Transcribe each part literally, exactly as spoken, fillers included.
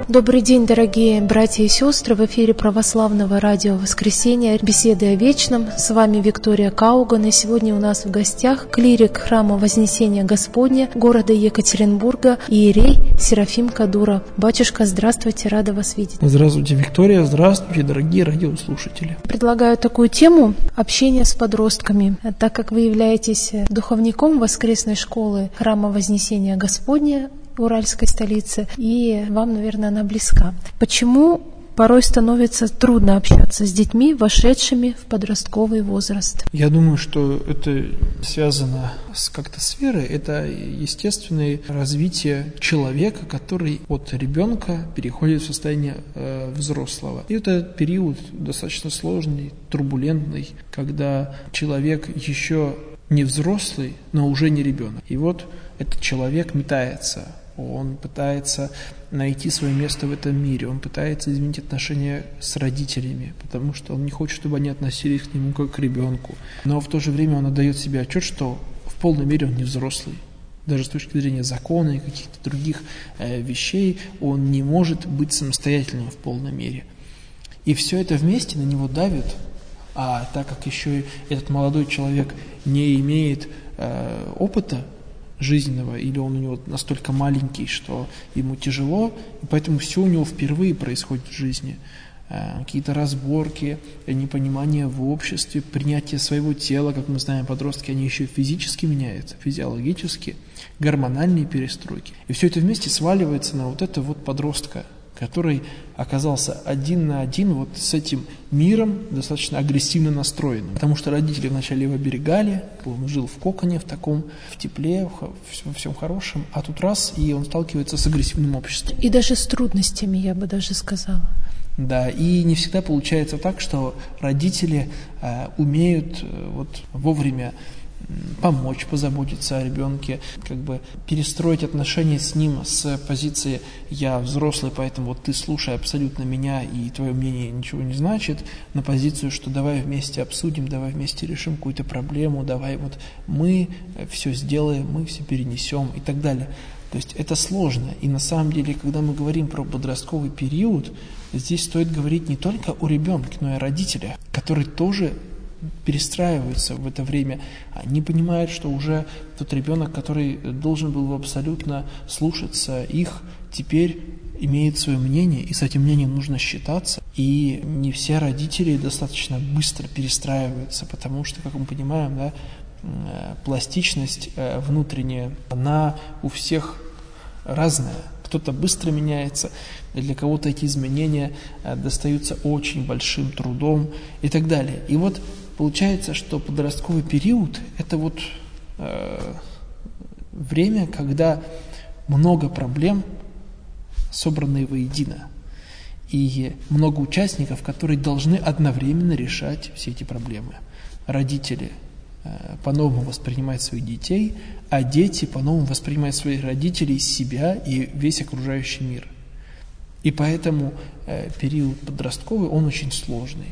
Добрый день, дорогие братья и сестры. В эфире Православного радио «Воскресенье». Беседы о вечном. С вами Виктория Кауган. И сегодня у нас в гостях клирик храма Вознесения Господня города Екатеринбурга иерей Серафим Кадуров. Батюшка, здравствуйте, рада вас видеть. Здравствуйте, Виктория. Здравствуйте, дорогие радиослушатели. Предлагаю такую тему – общение с подростками. Так как вы являетесь духовником воскресной школы храма Вознесения Господня Уральской столицы, и вам, наверное, она близка. Почему порой становится трудно общаться с детьми, вошедшими в подростковый возраст? Я думаю, что это связано с как-то с верой. Это естественное развитие человека, который от ребенка переходит в состояние э, взрослого. И это период достаточно сложный, турбулентный, когда человек еще не взрослый, но уже не ребенок. И вот этот человек метается. Он пытается найти свое место в этом мире, он пытается изменить отношения с родителями, потому что он не хочет, чтобы они относились к нему как к ребенку. Но в то же время он отдает себе отчет, что в полной мере он не взрослый. Даже с точки зрения закона и каких-то других э, вещей он не может быть самостоятельным в полной мере. И все это вместе на него давит, а так как еще и этот молодой человек не имеет э, опыта жизненного, или он у него настолько маленький, что ему тяжело, и поэтому все у него впервые происходит в жизни. Какие-то разборки, непонимание в обществе, принятие своего тела, как мы знаем, подростки, они еще физически меняются, физиологически, гормональные перестройки. И все это вместе сваливается на вот этого вот подростка, который оказался один на один вот с этим миром, достаточно агрессивно настроенным. Потому что родители вначале его оберегали, он жил в коконе, в таком, в тепле, во всем хорошем, а тут раз, и он сталкивается с агрессивным обществом. И даже с трудностями, я бы даже сказала. Да, и не всегда получается так, что родители э, умеют э, вот вовремя помочь, позаботиться о ребенке, как бы перестроить отношения с ним с позиции «я взрослый, поэтому вот ты слушай абсолютно меня, и твое мнение ничего не значит», на позицию, что давай вместе обсудим, давай вместе решим какую-то проблему, давай вот мы все сделаем, мы все перенесем и так далее. То есть это сложно, и на самом деле, когда мы говорим про подростковый период, здесь стоит говорить не только о ребенке, но и о родителях, которые тоже перестраиваются в это время. Они понимают, что уже тот ребенок, который должен был абсолютно слушаться их, теперь имеет свое мнение, и с этим мнением нужно считаться. И не все родители достаточно быстро перестраиваются, потому что, как мы понимаем, да, пластичность внутренняя, она у всех разная. Кто-то быстро меняется, для кого-то эти изменения достаются очень большим трудом и так далее. И вот получается, что подростковый период – это вот э, время, когда много проблем, собранные воедино, и много участников, которые должны одновременно решать все эти проблемы. Родители э, по-новому воспринимают своих детей, а дети по-новому воспринимают своих родителей, себя и весь окружающий мир. И поэтому э, период подростковый, он очень сложный.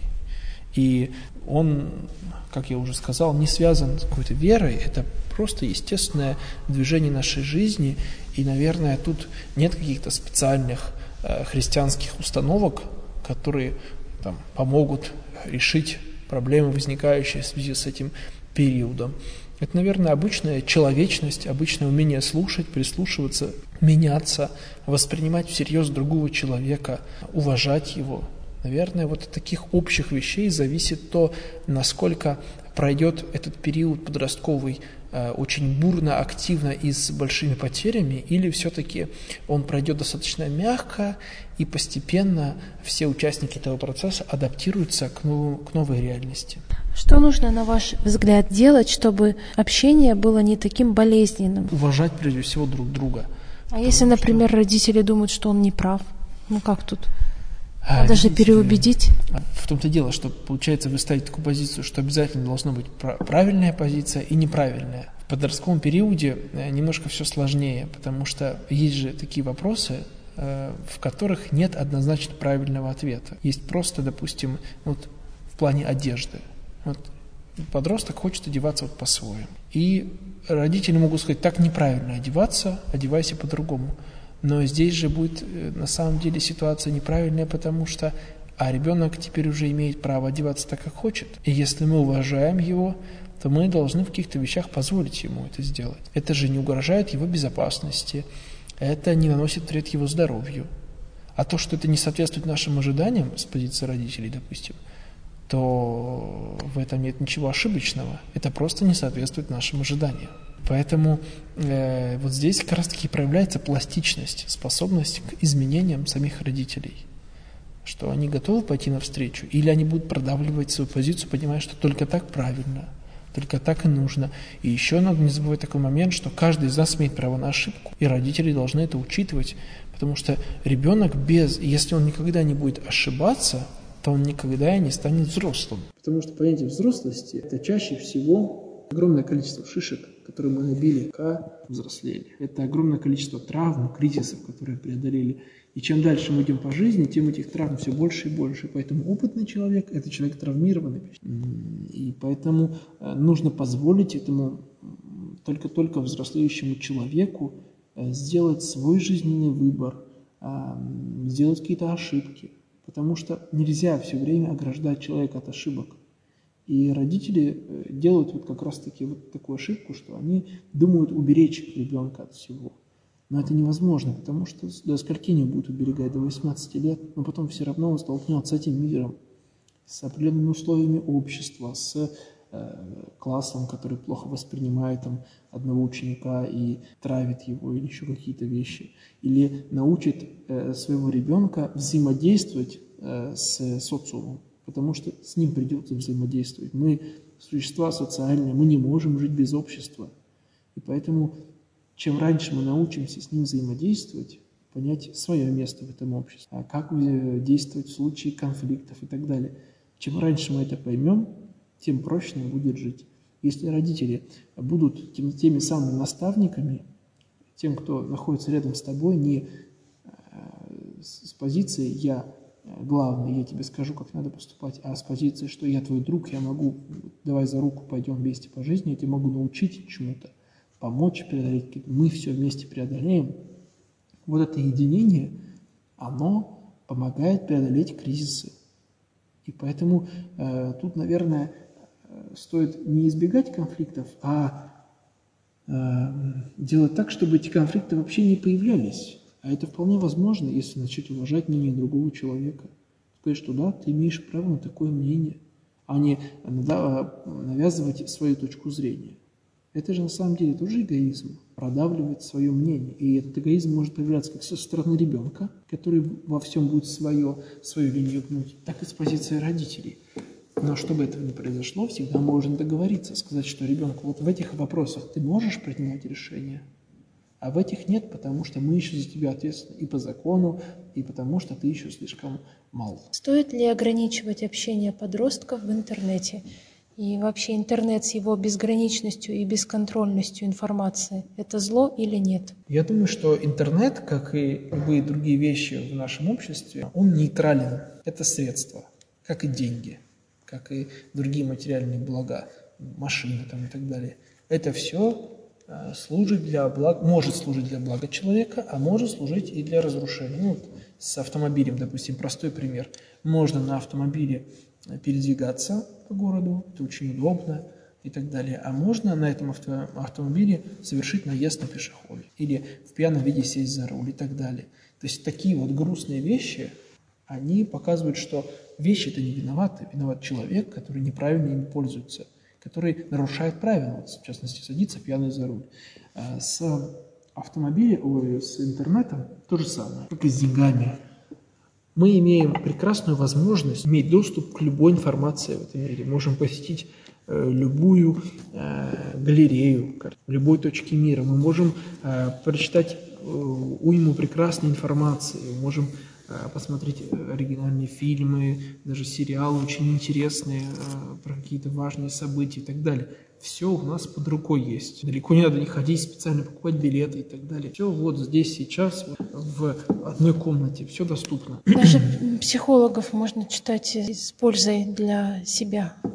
И он, как я уже сказал, не связан с какой-то верой, это просто естественное движение нашей жизни. И, наверное, тут нет каких-то специальных э, христианских установок, которые там, помогут решить проблемы, возникающие в связи с этим периодом. Это, наверное, обычная человечность, обычное умение слушать, прислушиваться, меняться, воспринимать всерьез другого человека, уважать его. Наверное, вот от таких общих вещей зависит то, насколько пройдет этот период подростковый э, очень бурно, активно и с большими потерями, или все-таки он пройдет достаточно мягко и постепенно все участники этого процесса адаптируются к, новому, к новой реальности. Что нужно, на ваш взгляд, делать, чтобы общение было не таким болезненным? Уважать, прежде всего, друг друга. А если, например, что... родители думают, что он не прав? Ну как тут? Надо а, же переубедить. В том-то дело, что, получается, вы ставите такую позицию, что обязательно должна быть правильная позиция и неправильная. В подростковом периоде немножко все сложнее, потому что есть же такие вопросы, в которых нет однозначно правильного ответа. Есть просто, допустим, вот в плане одежды. Вот подросток хочет одеваться вот по-своему. И родители могут сказать, так неправильно одеваться, одевайся по-другому. Но здесь же будет на самом деле ситуация неправильная, потому что а ребенок теперь уже имеет право одеваться так, как хочет. И если мы уважаем его, то мы должны в каких-то вещах позволить ему это сделать. Это же не угрожает его безопасности, это не наносит вред его здоровью. А то, что это не соответствует нашим ожиданиям с позиции родителей, допустим, то в этом нет ничего ошибочного. Это просто не соответствует нашим ожиданиям. Поэтому э, вот здесь как раз-таки проявляется пластичность, способность к изменениям самих родителей. Что они готовы пойти навстречу, или они будут продавливать свою позицию, понимая, что только так правильно, только так и нужно. И еще надо не забывать такой момент, что каждый из нас имеет право на ошибку, и родители должны это учитывать, потому что ребенок без, если он никогда не будет ошибаться, то он никогда и не станет взрослым. Потому что понятие взрослости – это чаще всего огромное количество шишек, которые мы набили, пока взрослели. Это огромное количество травм, кризисов, которые преодолели. И чем дальше мы идем по жизни, тем этих травм все больше и больше. Поэтому опытный человек – это человек травмированный. И поэтому нужно позволить этому только-только взрослеющему человеку сделать свой жизненный выбор, сделать какие-то ошибки. Потому что нельзя все время ограждать человека от ошибок. И родители делают вот как раз-таки вот такую ошибку, что они думают уберечь ребенка от всего. Но это невозможно, потому что до скольки не будет уберегать, до восемнадцати лет, но потом все равно он столкнется с этим миром, с определенными условиями общества, с э, классом, который плохо воспринимает там, одного ученика и травит его, или еще какие-то вещи. Или научит э, своего ребенка взаимодействовать э, с социумом, потому что с ним придется взаимодействовать. Мы существа социальные, мы не можем жить без общества. И поэтому чем раньше мы научимся с ним взаимодействовать, понять свое место в этом обществе, а как действовать в случае конфликтов и так далее. Чем раньше мы это поймем, тем проще нам будет жить. Если родители будут теми, теми самыми наставниками, тем, кто находится рядом с тобой, не с позиции «я главный, я тебе скажу, как надо поступать», а с позиции, что я твой друг, я могу, давай за руку пойдем вместе по жизни, я тебе могу научить чему-то, помочь преодолеть, мы все вместе преодолеем. Вот это единение, оно помогает преодолеть кризисы. И поэтому э, тут, наверное, стоит не избегать конфликтов, а э, делать так, чтобы эти конфликты вообще не появлялись. А это вполне возможно, если начать уважать мнение другого человека. Сказать, что да, ты имеешь право на такое мнение, а не да, навязывать свою точку зрения. Это же на самом деле тоже эгоизм, продавливать свое мнение. И этот эгоизм может появляться как со стороны ребенка, который во всем будет свое, свою линию гнуть, так и с позиции родителей. Но чтобы этого не произошло, всегда можно договориться, сказать, что ребенку, вот в этих вопросах ты можешь принимать решения, а в этих нет, потому что мы еще за тебя ответственны и по закону, и потому что ты еще слишком мал. Стоит ли ограничивать общение подростков в интернете? И вообще интернет с его безграничностью и бесконтрольностью информации – это зло или нет? Я думаю, что интернет, как и любые другие вещи в нашем обществе, он нейтрален. Это средство, как и деньги, как и другие материальные блага, машины там и так далее. Это все служит для благ, может служить для блага человека, а может служить и для разрушения. Ну, с автомобилем, допустим, простой пример. Можно на автомобиле передвигаться по городу, это очень удобно и так далее. А можно на этом авто, автомобиле совершить наезд на пешехода или в пьяном виде сесть за руль и так далее. То есть такие вот грустные вещи, они показывают, что вещи-то не виноваты. Виноват человек, который неправильно ими пользуется, который нарушает правила, вот, в частности, садится пьяный за руль. А с автомобилем, ой, с интернетом то же самое, как и с деньгами. Мы имеем прекрасную возможность иметь доступ к любой информации в этом мире. Можем посетить э, любую э, галерею в любой точке мира. Мы можем э, прочитать э, уйму прекрасной информации. Можем э, посмотреть оригинальные фильмы, даже сериалы очень интересные э, про какие-то важные события и так далее. Все у нас под рукой есть. Далеко не надо не ходить, специально покупать билеты и так далее. Все вот здесь, сейчас, в одной комнате, все доступно. Даже психологов можно читать с пользой для себя.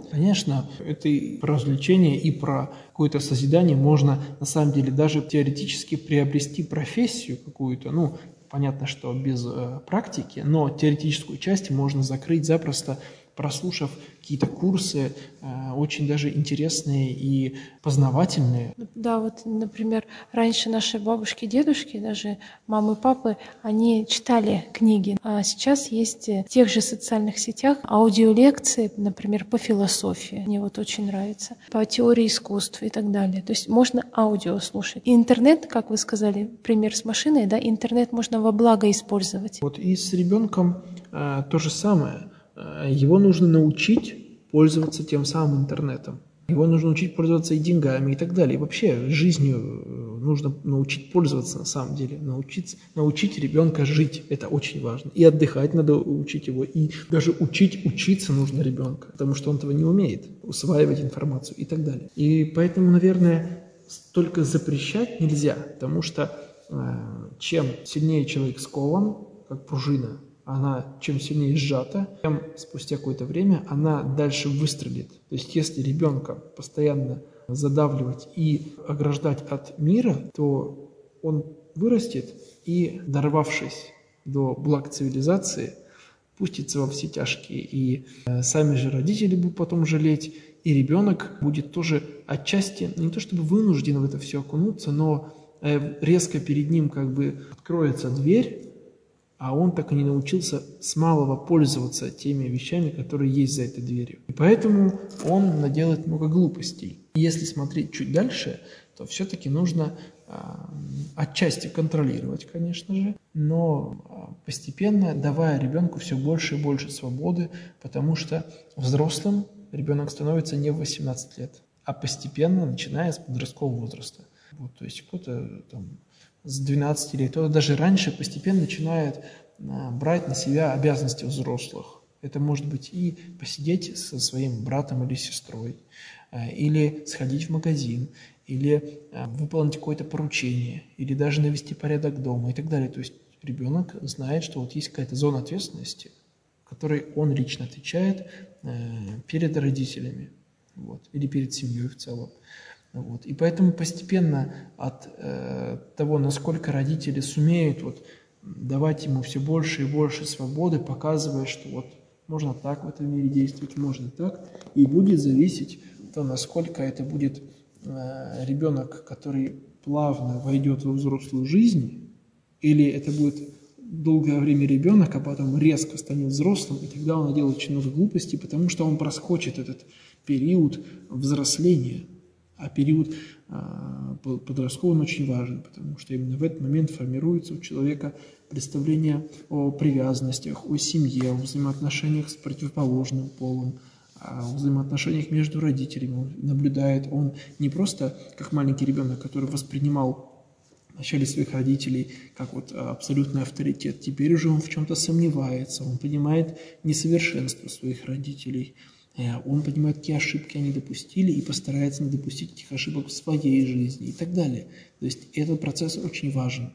Конечно, это и про развлечение, и про какое-то созидание можно, на самом деле, даже теоретически приобрести профессию какую-то, ну, понятно, что без э, практики, но теоретическую часть можно закрыть запросто, прослушав какие-то курсы, э, очень даже интересные и познавательные. Да, вот, например, раньше наши бабушки, дедушки, даже мамы, папы, они читали книги, а сейчас есть в тех же социальных сетях аудиолекции, например, по философии. Мне вот очень нравится, по теории искусств и так далее. То есть можно аудио слушать. И интернет, как вы сказали, пример с машиной, да, интернет можно во благо использовать. Вот и с ребенком э, то же самое. Его нужно научить пользоваться тем самым интернетом. Его нужно учить пользоваться и деньгами, и так далее. И вообще жизнью нужно научить пользоваться на самом деле. Научиться, научить ребенка жить. Это очень важно. И отдыхать надо учить его. И даже учить учиться нужно ребенка, потому что он этого не умеет. Усваивать информацию и так далее. И поэтому, наверное, только запрещать нельзя. Потому что э, чем сильнее человек скован, как пружина, она чем сильнее сжата, тем спустя какое-то время она дальше выстрелит. То есть если ребенка постоянно задавливать и ограждать от мира, то он вырастет и, дорвавшись до благ цивилизации, пустится во все тяжкие. И э, сами же родители будут потом жалеть, и ребенок будет тоже отчасти, не то чтобы вынужден в это все окунуться, но э, резко перед ним как бы откроется дверь, а он так и не научился с малого пользоваться теми вещами, которые есть за этой дверью. И поэтому он наделает много глупостей. И если смотреть чуть дальше, то все-таки нужно э, отчасти контролировать, конечно же, но постепенно давая ребенку все больше и больше свободы, потому что взрослым ребенок становится не в восемнадцать лет, а постепенно, начиная с подросткового возраста. Вот, то есть кто-то там с двенадцати лет, кто-то даже раньше постепенно начинает а, брать на себя обязанности взрослых. Это может быть и посидеть со своим братом или сестрой, а, или сходить в магазин, или а, выполнить какое-то поручение, или даже навести порядок дома и так далее. То есть ребенок знает, что вот есть какая-то зона ответственности, в которой он лично отвечает а, перед родителями, вот, или перед семьей в целом. Вот. И поэтому постепенно от э, того, насколько родители сумеют вот, давать ему все больше и больше свободы, показывая, что вот можно так в этом мире действовать, можно так, и будет зависеть то, насколько это будет э, ребенок, который плавно войдет во взрослую жизнь, или это будет долгое время ребенок, а потом резко станет взрослым, и тогда он наделает очень много глупостей, потому что он проскочит этот период взросления. А период а, подростковый он очень важен, потому что именно в этот момент формируется у человека представление о привязанностях, о семье, о взаимоотношениях с противоположным полом, о взаимоотношениях между родителями. Он наблюдает, он не просто как маленький ребенок, который воспринимал вначале своих родителей как вот абсолютный авторитет, теперь уже он в чем-то сомневается, он понимает несовершенство своих родителей. Он понимает, какие ошибки они допустили, и постарается не допустить этих ошибок в своей жизни и так далее. То есть этот процесс очень важен.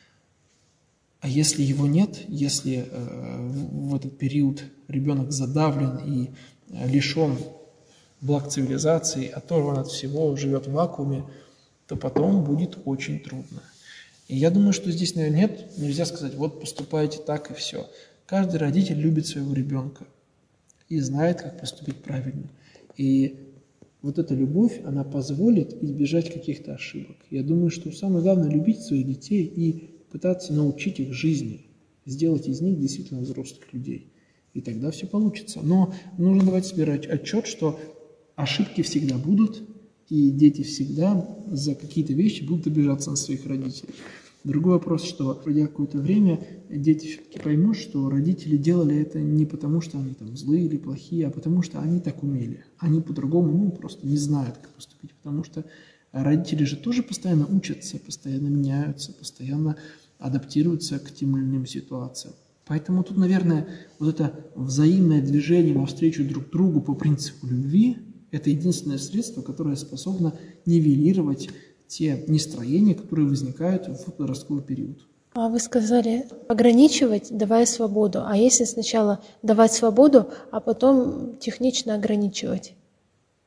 А если его нет, если э, в этот период ребенок задавлен и э, лишен благ цивилизации, оторван от всего, живет в вакууме, то потом будет очень трудно. И я думаю, что здесь, наверное, нет, нельзя сказать, вот поступайте так и все. Каждый родитель любит своего ребенка и знает, как поступить правильно. И вот эта любовь, она позволит избежать каких-то ошибок. Я думаю, что самое главное – любить своих детей и пытаться научить их жизни, сделать из них действительно взрослых людей. И тогда все получится. Но нужно давать себе отчет, что ошибки всегда будут, и дети всегда за какие-то вещи будут обижаться на своих родителей. Другой вопрос, что пройдя какое-то время, дети все-таки поймут, что родители делали это не потому, что они там злые или плохие, а потому что они так умели. Они по-другому, ну, просто не знают, как поступить, потому что родители же тоже постоянно учатся, постоянно меняются, постоянно адаптируются к тем или иным ситуациям. Поэтому тут, наверное, вот это взаимное движение навстречу друг другу по принципу любви – это единственное средство, которое способно нивелировать те нестроения, которые возникают в подростковый период. А вы сказали ограничивать, давая свободу. А если сначала давать свободу, а потом технично ограничивать?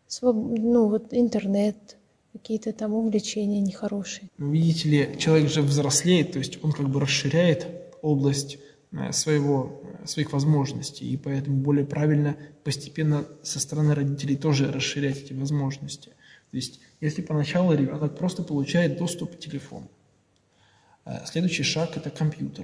Своб... Ну, вот интернет, какие-то там увлечения нехорошие. Видите ли, человек же взрослеет, то есть он как бы расширяет область своего, своих возможностей, и поэтому более правильно постепенно со стороны родителей тоже расширять эти возможности. То есть, если поначалу ребенок просто получает доступ к телефону, следующий шаг – это компьютер.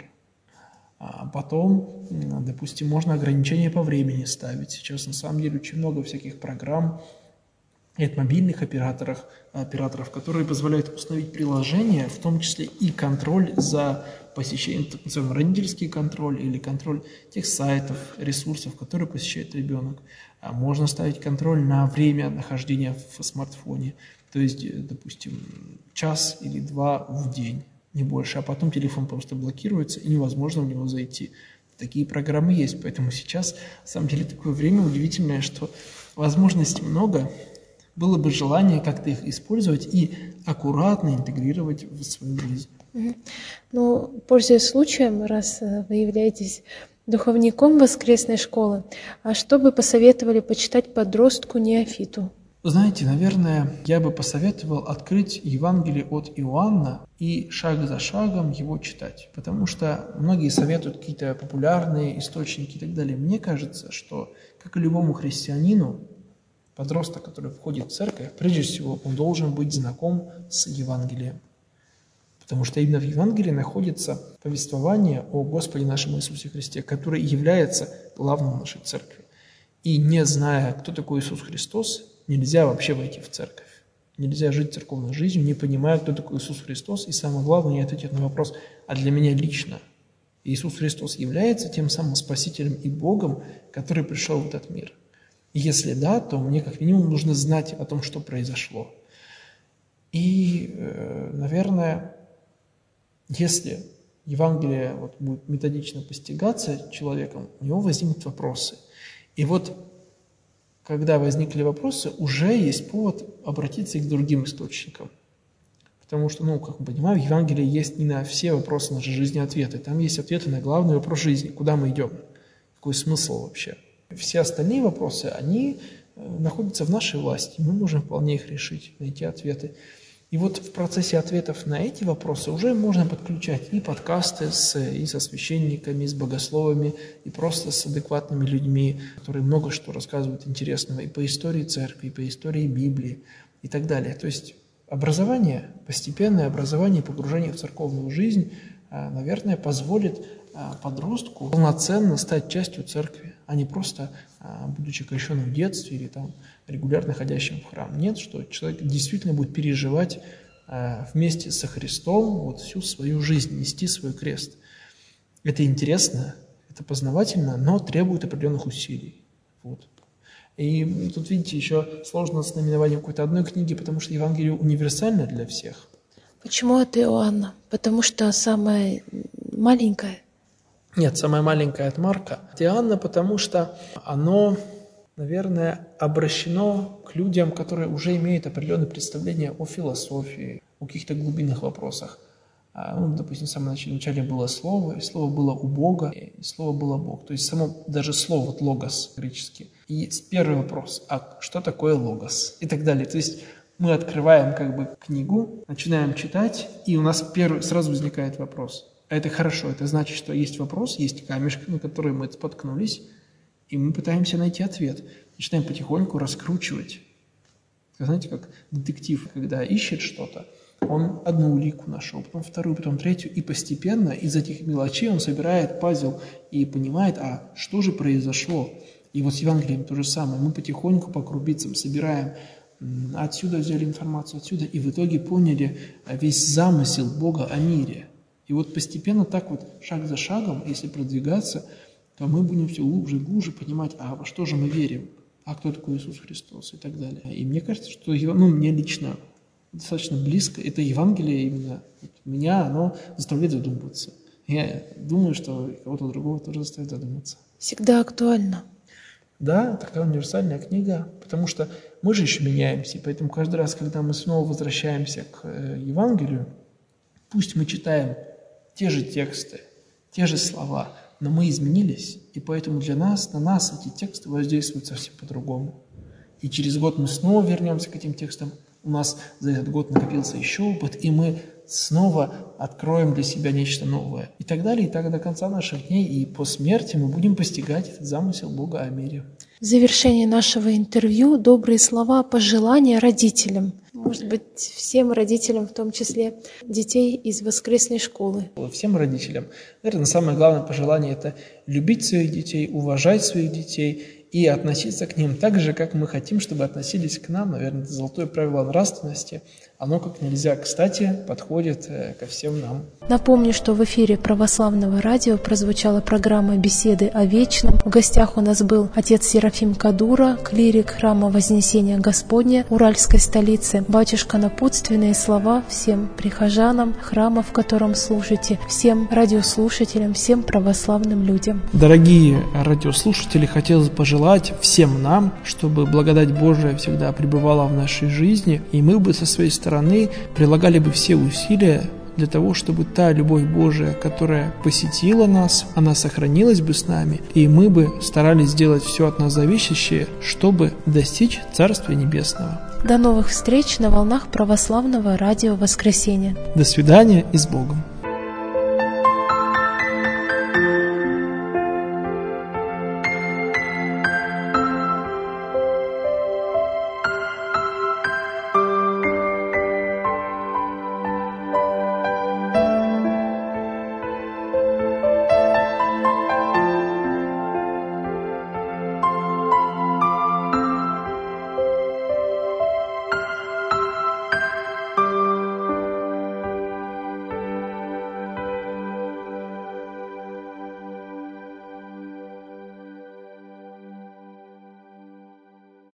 А потом, допустим, можно ограничения по времени ставить. Сейчас на самом деле очень много всяких программ и от мобильных операторов, операторов, которые позволяют установить приложение, в том числе и контроль за посещением, так называемый родительский контроль или контроль тех сайтов, ресурсов, которые посещает ребенок. Можно ставить контроль на время нахождения в смартфоне, то есть, допустим, час или два в день, не больше, а потом телефон просто блокируется и невозможно в него зайти. Такие программы есть, поэтому сейчас, на самом деле, такое время удивительное, что возможностей много, было бы желание как-то их использовать и аккуратно интегрировать в свою жизнь. Ну, пользуясь случаем, раз вы являетесь духовником воскресной школы, а что бы посоветовали почитать подростку неофиту? Знаете, наверное, я бы посоветовал открыть Евангелие от Иоанна и шаг за шагом его читать, потому что многие советуют какие-то популярные источники и так далее. Мне кажется, что, как и любому христианину, подросток, который входит в церковь, прежде всего, он должен быть знаком с Евангелием. Потому что именно в Евангелии находится повествование о Господе нашем Иисусе Христе, который является главным нашей церкви. И не зная, кто такой Иисус Христос, нельзя вообще войти в церковь. Нельзя жить церковной жизнью, не понимая, кто такой Иисус Христос. И самое главное, не ответить на вопрос, а для меня лично Иисус Христос является тем самым Спасителем и Богом, который пришел в этот мир. И если да, то мне как минимум нужно знать о том, что произошло. И, наверное, если Евангелие вот будет методично постигаться человеком, у него возникнут вопросы. И вот, когда возникли вопросы, уже есть повод обратиться и к другим источникам. Потому что, ну, как мы понимаем, в Евангелии есть не на все вопросы нашей жизни ответы. Там есть ответы на главный вопрос жизни. Куда мы идем? Какой смысл вообще? Все остальные вопросы, они находятся в нашей власти. Мы можем вполне их решить, найти ответы. И вот в процессе ответов на эти вопросы уже можно подключать и подкасты с, и со священниками, и с богословами, и просто с адекватными людьми, которые много что рассказывают интересного и по истории церкви, и по истории Библии и так далее. То есть образование, постепенное образование и погружение в церковную жизнь, наверное, позволит подростку полноценно стать частью церкви, а не просто будучи крещенным в детстве или там регулярно ходящим в храм. Нет, что человек действительно будет переживать вместе со Христом вот всю свою жизнь, нести свой крест. Это интересно, это познавательно, но требует определенных усилий. Вот. И тут, видите, еще сложно с наименованием какой-то одной книги, потому что Евангелие универсально для всех. Почему от Иоанна? Потому что самая маленькая. Нет, самая маленькая от Марка. От Иоанна, потому что оно, наверное, обращено к людям, которые уже имеют определенное представление о философии, о каких-то глубинных вопросах. Ну, допустим, в самом начале было слово, и слово было у Бога, и слово было Бог. То есть само даже слово, вот логос греческий. И первый вопрос, а что такое логос? И так далее. То есть мы открываем как бы книгу, начинаем читать, и у нас первый сразу возникает вопрос. Это хорошо, это значит, что есть вопрос, есть камешек, на который мы споткнулись, и мы пытаемся найти ответ. Начинаем потихоньку раскручивать. Знаете, как детектив, когда ищет что-то, он одну улику нашел, потом вторую, потом третью, и постепенно из этих мелочей он собирает пазл и понимает, а что же произошло. И вот с Евангелием то же самое. Мы потихоньку по крупицам собираем, отсюда взяли информацию, отсюда, и в итоге поняли весь замысел Бога о мире. И вот постепенно так вот, шаг за шагом, если продвигаться, то мы будем все глубже и глубже понимать, а во что же мы верим, а кто такой Иисус Христос и так далее. И мне кажется, что, ну, мне лично достаточно близко, это Евангелие именно, вот меня оно заставляет задумываться. Я думаю, что кого-то другого тоже заставит задуматься. Всегда актуально. Да, такая универсальная книга, потому что мы же еще меняемся, и поэтому каждый раз, когда мы снова возвращаемся к Евангелию, пусть мы читаем те же тексты, те же слова, но мы изменились, и поэтому для нас, на нас эти тексты воздействуют совсем по-другому. и через год мы снова вернемся к этим текстам, у нас за этот год накопился еще опыт, и мы снова откроем для себя нечто новое. И так далее, и так до конца наших дней, и по смерти мы будем постигать этот замысел Бога о мире. В завершении нашего интервью добрые слова, пожелания родителям. Может быть, всем родителям, в том числе детей из воскресной школы. Всем родителям. Наверное, самое главное пожелание – это любить своих детей, уважать своих детей и относиться к ним так же, как мы хотим, чтобы относились к нам. Наверное, это золотое правило нравственности. Оно как нельзя кстати подходит ко всем нам. Напомню, что в эфире Православного радио прозвучала программа «Беседы о вечном». В гостях у нас был отец Серафим Кадура, клирик храма Вознесения Господня Уральской столицы. Батюшка, напутственные слова всем прихожанам храма, в котором служите, всем радиослушателям, всем православным людям. Дорогие радиослушатели, хотелось бы пожелать всем нам, чтобы благодать Божия всегда пребывала в нашей жизни, и мы бы со своей стороны стороны прилагали бы все усилия для того, чтобы та любовь Божия, которая посетила нас, она сохранилась бы с нами, и мы бы старались сделать все от нас зависящее, чтобы достичь Царствия Небесного. До новых встреч на волнах Православного радио «Воскресенье». До свидания и с Богом.